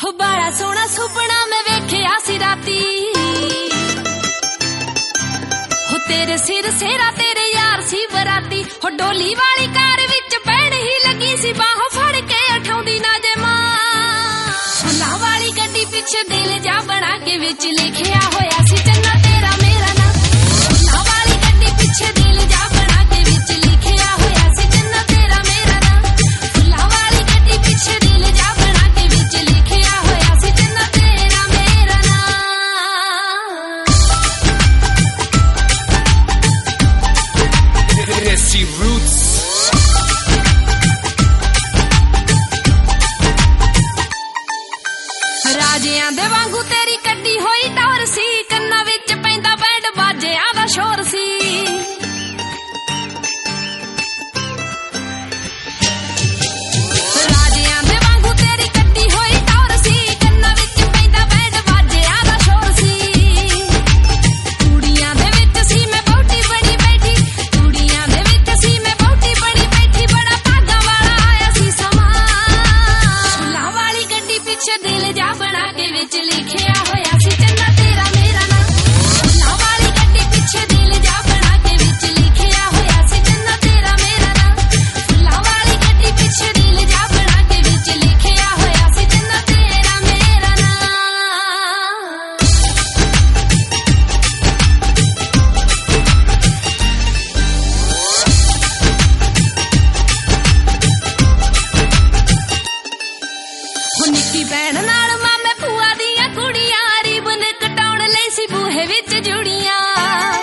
हो बड़ा सोहना सुपना मैं वेखिया सी राती, हो तेरे सिर सेरा तेरे यार सी बराती। हो डोली वाली कार विच बैठ ही लगी सी, बाहों फड़ के उठाउंदी ना जे मां। फुल्लां वाली गड्डी पिछे दिल जा बना के विच लिखिया होया सी चन्ना तेरा मेरा नाम। फुल्लां वाली गड्डी पिछे दिल जा बना के विच लिखिया होया सी चन्ना तेरा मेरा नाम। फुल्लां वाली गड्डी पिछे दिल जा बना के विच लिखिया होया सी चन्ना तेरा मेरा नाम। Desi Roots राजियां दे वांगू तेरी कड्डी होई टौर सी, कन्ना विच पैंदा बैंड बाजियां दा शोर सी। राजियां दे वांगू तेरी कड्डी होई टौर सी, कन्ना विच पैंदा बैंड बाजियां दा शोर सी। कुड़ियां दे विच सी मैं बहुती बनी बैठी, कुड़ियां दे विच सी मैं बहुती बनी बैठी, बड़ा भागा वाला आया सी समा। फुल्लां वाली गड्डी पिछे दिल जा बना के विच लिखिया होया सी चन्ना तेरा मेरा नाम। फुल्लां वाली गड्डी पिछे दिल जा बना के विच लिखिया होया सी चन्ना तेरा मेरा नाम। फुल्लां वाली गड्डी पिछे दिल जा बना के विच लिखिया होया सी चन्ना तेरा मेरा नाम। हो निक्की भैन नाल मामे भूआ दियां कुड़ियां, रिबन कटाउण लई सी बूहे विच जुड़ियां।